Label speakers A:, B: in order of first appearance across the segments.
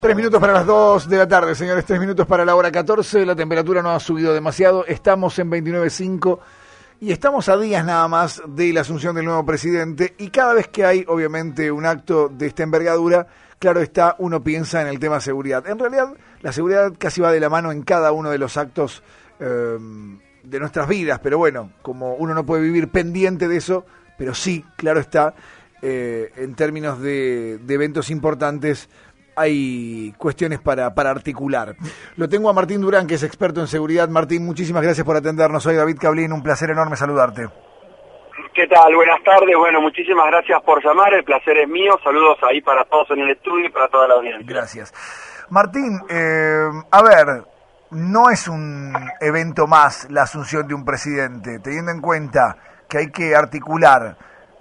A: 3 minutos para las 2 de la tarde, señores, 3 minutos para la hora 14, la temperatura no ha subido demasiado, estamos en 29.5 y estamos a días nada más de la asunción del nuevo presidente y cada vez que hay, obviamente, un acto de esta envergadura, claro está, uno piensa en el tema seguridad. En realidad, la seguridad casi va de la mano en cada uno de los actos de nuestras vidas, pero bueno, como uno no puede vivir pendiente de eso, pero sí, claro está, en términos de eventos importantes, hay cuestiones para articular. Lo tengo a Martín Durán, que es experto en seguridad. Martín, muchísimas gracias por atendernos. Soy David Cablín, un placer enorme saludarte.
B: ¿Qué tal? Buenas tardes. Bueno, muchísimas gracias por llamar. El placer es mío. Saludos ahí para todos en el estudio y para toda la audiencia.
A: Gracias. Martín, a ver, no es un evento más la asunción de un presidente, teniendo en cuenta que hay que articular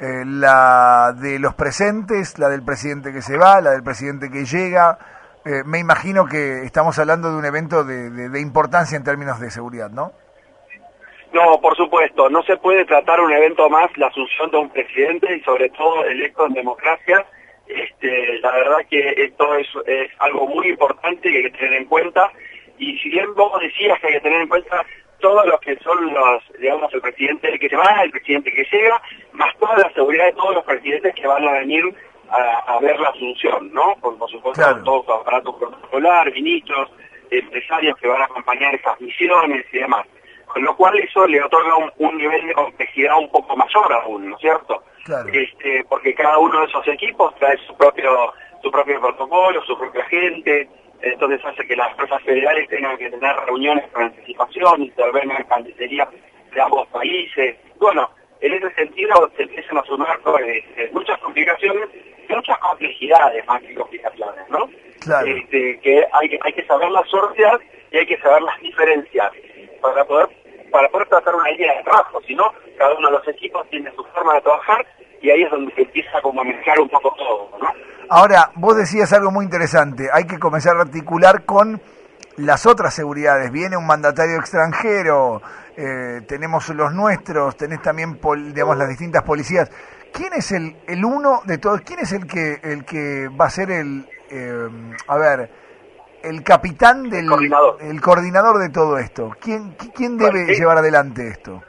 A: la de los presentes, la del presidente que se va, la del presidente que llega. Me imagino que estamos hablando de un evento de importancia en términos de seguridad, ¿no?
B: No, por supuesto. No se puede tratar un evento más la asunción de un presidente y sobre todo electo en democracia. La verdad que esto es algo muy importante que hay que tener en cuenta. Y si bien vos decías que hay que tener en cuenta todos los que son los, digamos, el presidente que se va, el presidente que llega, más toda la seguridad de todos los presidentes que van a venir a ver la asunción, ¿no? Por supuesto, claro, todo su aparato protocolar, ministros, empresarios que van a acompañar esas misiones y demás. Con lo cual eso le otorga un nivel de complejidad un poco mayor aún, ¿no es cierto?
A: Claro.
B: Porque cada uno de esos equipos trae su propio protocolo, su propia gente. Entonces hace que las fuerzas federales tengan que tener reuniones con anticipación, intervenir en cancillería de ambos países. Bueno, en ese sentido se empiezan a sumar muchas complicaciones y muchas complejidades más que complicaciones, ¿no?
A: Claro.
B: Que hay que saberlas sortear y hay que saberlas diferenciar para poder trazar una línea de trabajo. Si no, cada uno de los equipos tiene su forma de trabajar y ahí es donde se empieza como a mezclar un poco todo, ¿no?
A: Ahora, vos decías algo muy interesante, hay que comenzar a articular con las otras seguridades. Viene un mandatario extranjero, tenemos los nuestros, tenés también digamos las distintas policías. ¿Quién es el uno de todos? ¿Quién es el que va a ser el capitán del el coordinador de todo esto? ¿Quién debe llevar adelante esto?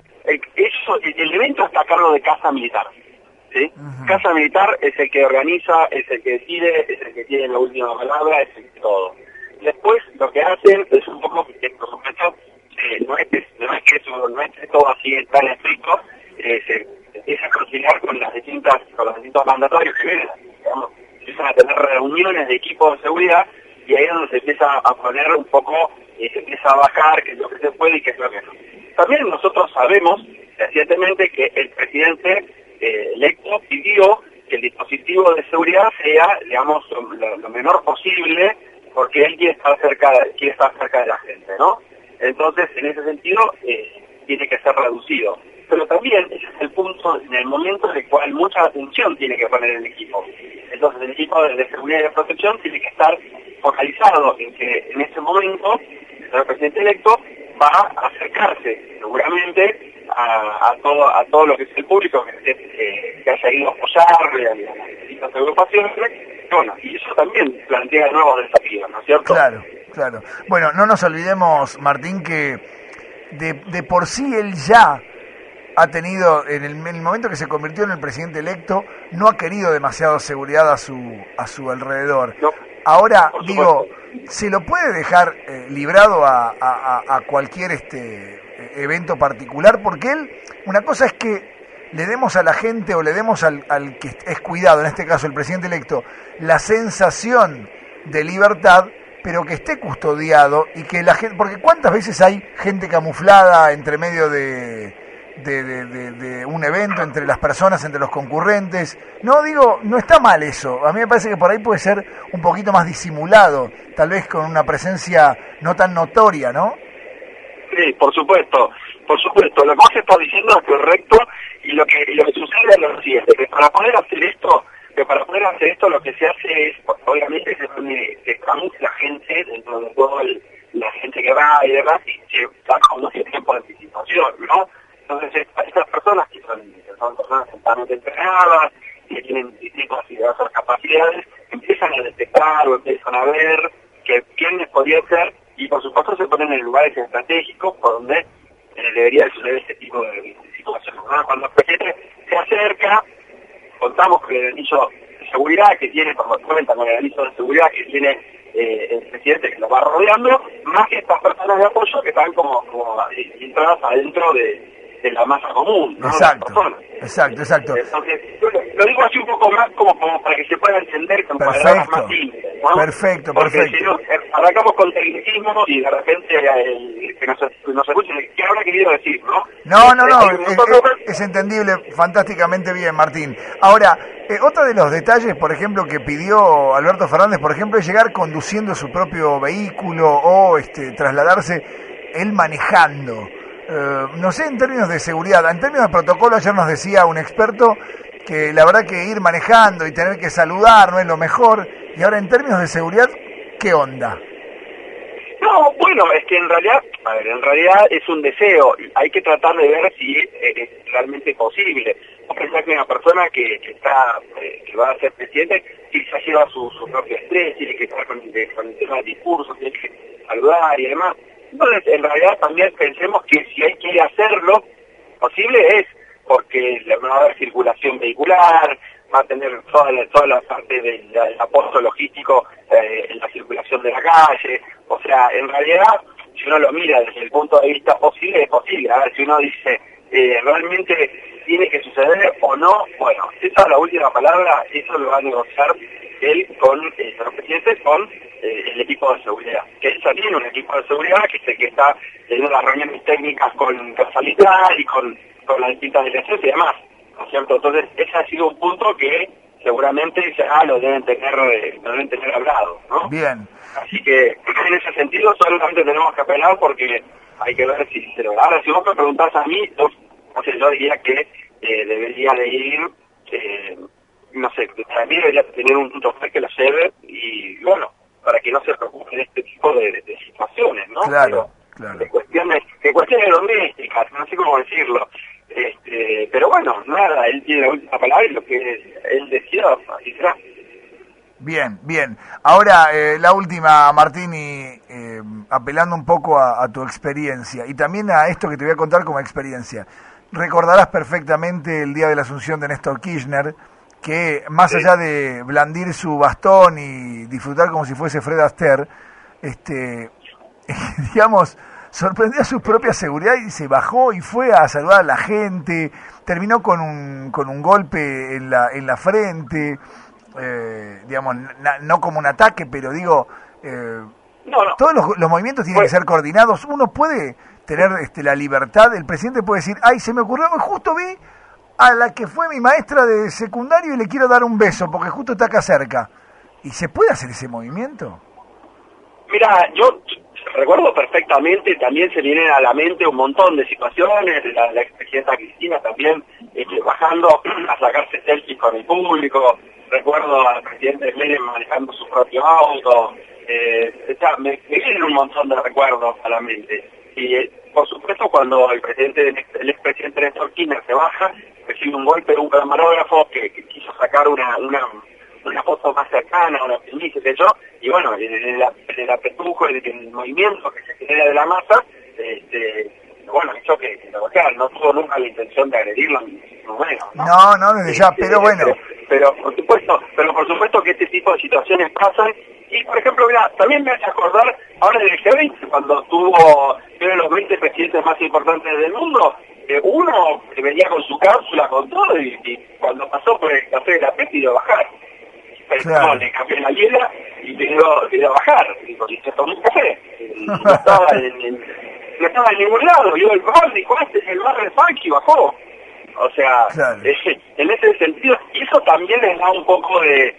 B: El evento está a cargo de Casa Militar. ¿Sí? Uh-huh. Casa Militar es el que organiza, es el que decide, es el que tiene la última palabra, es el que todo. Después lo que hacen es un poco, por supuesto, no es todo así tan estricto, se empieza a conciliar con los distintos mandatarios que vienen, digamos, empiezan a tener reuniones de equipos de seguridad y ahí es donde se empieza a poner un poco, se empieza a bajar qué es lo que se puede y qué es lo que no. También nosotros sabemos recientemente que el presidente electo pidió que el dispositivo de seguridad sea, digamos, lo menor posible, porque él quiere estar cerca de la gente, ¿no? Entonces, en ese sentido, tiene que ser reducido. Pero también ese es el punto, en el momento en el cual mucha atención tiene que poner el equipo. Entonces, el equipo de seguridad y de protección tiene que estar focalizado en que en ese momento el presidente electo va a acercarse seguramente a todo lo que es el público que haya ido a apoyar a las distintas agrupaciones. Bueno, y eso también plantea nuevos desafíos, ¿no es cierto?
A: Claro, claro. Bueno, no nos olvidemos, Martín, que de por sí él ya ha tenido, en el momento que se convirtió en el presidente electo, no ha querido demasiada seguridad a su alrededor. No, ahora, digo, ¿se lo puede dejar librado a cualquier evento particular? Porque él, una cosa es que le demos a la gente o le demos al que es cuidado, en este caso el presidente electo, la sensación de libertad, pero que esté custodiado y que la gente, porque ¿cuántas veces hay gente camuflada entre medio de un evento, entre las personas, entre los concurrentes? No, digo, no está mal eso. A mí me parece que por ahí puede ser un poquito más disimulado, tal vez con una presencia no tan notoria, ¿no?
B: Sí, por supuesto. Lo que vos estás diciendo es correcto y lo que sucede es lo siguiente, que para poder hacer esto lo que se hace es, obviamente se camufla la gente dentro de todo la gente que va y demás y se da con un tiempo de anticipación, ¿no? Entonces estas personas que son personas altamente entrenadas, que tienen distintas y diversas capacidades, empiezan a detectar o empiezan a ver quiénes podrían ser, y por supuesto se ponen en lugares estratégicos por donde debería suceder este tipo de situaciones, ¿no? Cuando el presidente se acerca, contamos con el anillo de seguridad que tiene, cuenta con el anillo de seguridad que tiene el presidente que lo va rodeando, más que estas personas de apoyo que están como entradas adentro de la masa común, ¿no?
A: Exacto.
B: Entonces, lo digo así un poco más como para que se pueda entender con palabras más simples, ¿no?
A: Perfecto.
B: Si no, arrancamos con tecnicismo y de repente el que nos escuche, ¿qué habrá querido decir, no?
A: No, es entendible fantásticamente bien, Martín. Ahora, otro de los detalles, por ejemplo, que pidió Alberto Fernández, por ejemplo, es llegar conduciendo su propio vehículo o trasladarse él manejando. No sé, en términos de seguridad, en términos de protocolo, ayer nos decía un experto que la verdad que ir manejando y tener que saludar no es lo mejor, y ahora en términos de seguridad, ¿qué onda?
B: No, bueno, es que en realidad es un deseo, hay que tratar de ver si es realmente posible. No pensar que una persona que va a ser presidente, quizás lleva su propio estrés, tiene que estar con el tema del discurso, tiene que saludar y demás. Entonces, en realidad también pensemos que si él quiere hacerlo, posible es, porque va a haber circulación vehicular, va a tener toda la parte del apoyo logístico en la circulación de la calle. O sea, en realidad, si uno lo mira desde el punto de vista posible, es posible. A ver, si uno dice, ¿realmente tiene que suceder o no? Bueno, esa es la última palabra, eso lo va a negociar él con el presidente, con el equipo de seguridad. Que él ya tiene un equipo de seguridad que es el que está teniendo las reuniones técnicas con Casalitar y con las distintas delegaciones y demás, ¿no es cierto? Entonces, ese ha sido un punto que seguramente ya lo deben tener hablado, ¿no?
A: Bien.
B: Así que, en ese sentido, solamente tenemos que apelar porque hay que ver si se logra. Ahora, si vos me preguntás a mí, yo diría que debería de ir, no sé, para mí debería tener un chofer que lo lleve y, bueno, para que no se preocupen este tipo de situaciones, ¿no?
A: Claro.
B: De cuestiones domésticas, no sé cómo decirlo. Pero bueno, nada, él tiene la última palabra y lo que él decida, así será.
A: Bien. Ahora, la última, Martín, y apelando un poco a tu experiencia y también a esto que te voy a contar como experiencia. Recordarás perfectamente el día de la asunción de Néstor Kirchner, que más allá de blandir su bastón y disfrutar como si fuese Fred Astaire, digamos, sorprendió a su propia seguridad y se bajó y fue a saludar a la gente, terminó con un golpe en la frente, digamos, no como un ataque, pero digo, todos los movimientos tienen que ser coordinados. Uno puede tener la libertad, el presidente puede decir, ay, se me ocurrió, justo vi a la que fue mi maestra de secundario y le quiero dar un beso, porque justo está acá cerca. ¿Y se puede hacer ese movimiento?
B: Mira, yo recuerdo perfectamente, también se vienen a la mente un montón de situaciones, la expresidenta Cristina también bajando a sacarse selfies con el público, recuerdo al presidente Menem manejando su propio auto, me vienen un montón de recuerdos a la mente. Y por supuesto cuando el expresidente Néstor Kirchner se baja, recibe un golpe de un camarógrafo que quiso sacar una foto más cercana, una primicia, qué sé yo, y bueno, el apretujo, el movimiento que se genera de la masa, bueno, hizo que lo golpearan. No tuvo nunca la intención de agredirlo,
A: no, desde ya, pero bueno.
B: Pero por supuesto que este tipo de situaciones pasan, y por ejemplo, mira, también me hace acordar ahora del G20, cuando tuvo uno de los 20 presidentes más importantes del mundo, uno que venía con su cápsula, con todo, y cuando pasó por el café de la PEP pidió bajar.
A: Claro.
B: Le cambié la hiela y pidió bajar, y se tomó un café. No estaba en ningún lado, vio el gol, dijo, este es el más refunk y bajó. O sea,
A: claro.
B: En ese sentido, y eso también les da un poco de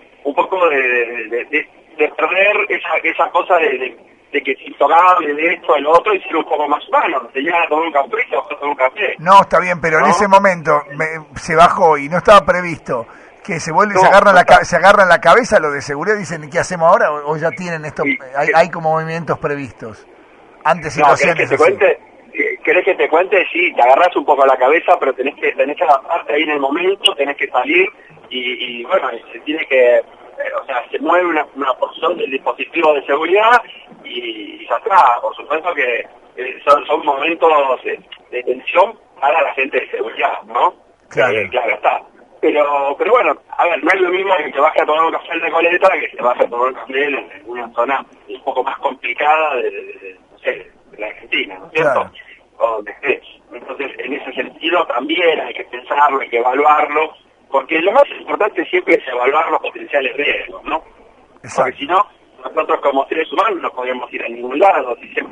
B: perder esa cosa de que si tocable de esto al otro y ser un poco más humano, te llegan a tomar un capricho o tomar un café.
A: No, está bien, pero en ese momento se bajó y no estaba previsto que se vuelve, se agarran la cabeza lo de seguridad, dicen, ¿qué hacemos ahora? O ya tienen esto, hay como movimientos previstos ante situaciones así.
B: ¿Querés que te cuente? Sí, te agarras un poco a la cabeza, pero tenés que adaptarte ahí en el momento, tenés que salir y bueno, se tiene que o sea, se mueve una porción del dispositivo de seguridad y ya está. Por supuesto que son momentos de tensión para la gente de seguridad, ¿no?
A: Claro.
B: Claro está. Pero bueno, a ver, no es lo mismo que te baje a tomar un café en Recoleta que te baje a tomar un café en una zona un poco más complicada no sé, de la Argentina, ¿no es cierto?
A: Claro.
B: O donde estés. Entonces, en ese sentido también hay que pensarlo, hay que evaluarlo, porque lo más importante siempre es evaluar los potenciales riesgos, ¿no?
A: Exacto.
B: Porque si no, nosotros como seres humanos no podemos ir a ningún lado, si siempre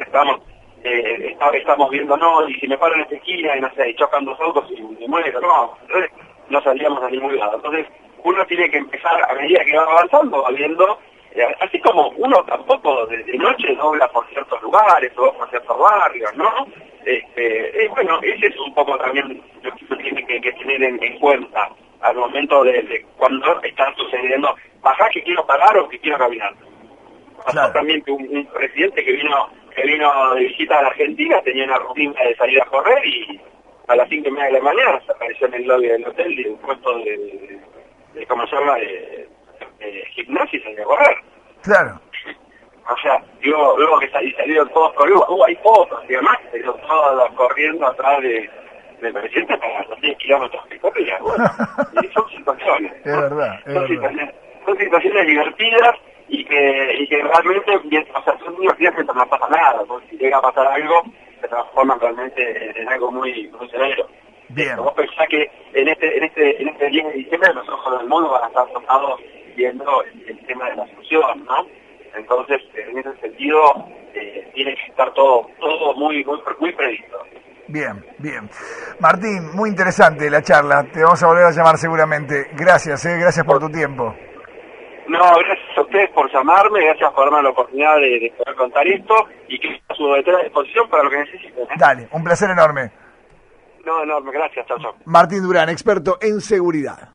B: estamos viendo, no, y si me paro en esta esquina y no sé, y chocan dos autos y me muero, no salíamos a ningún lado. Entonces, uno tiene que empezar, a medida que va avanzando, va viendo, así como uno tampoco de noche dobla por ciertos lugares o por ciertos barrios, ¿no? Bueno, ese es un poco también lo que uno tiene que tener en cuenta al momento de cuando está sucediendo, bajar que quiero parar o que quiero caminar. Pasó también que un presidente que vino de visita a la Argentina tenía una rutina de salir a correr y a las 5:30 de la mañana se apareció en el lobby del hotel de un puesto de ¿cómo se llama? De gimnasia y salió a correr.
A: Claro.
B: O sea, luego que salieron todos corriendo, hay fotos y demás, salieron todos corriendo atrás del presidente para los 10 kilómetros que corría. Bueno, y son situaciones.
A: Es verdad,
B: son situaciones divertidas y que realmente, o sea, son divertidas mientras no pasa nada, porque si llega a pasar algo, se transforma realmente en algo muy severo.
A: Bien.
B: Vos pensás que en este 10 de diciembre los ojos del mundo van a estar tomados viendo el tema de la fusión, ¿no? Entonces, en ese sentido, tiene que estar todo muy previsto.
A: Bien. Martín, muy interesante la charla. Te vamos a volver a llamar seguramente. Gracias por tu tiempo.
B: No, gracias a ustedes por llamarme, gracias por darme la oportunidad de poder contar esto y que a su entera disposición para lo que necesiten.
A: Dale, un placer enorme.
B: No, enorme, gracias, chao.
A: Martín Durán, experto en seguridad.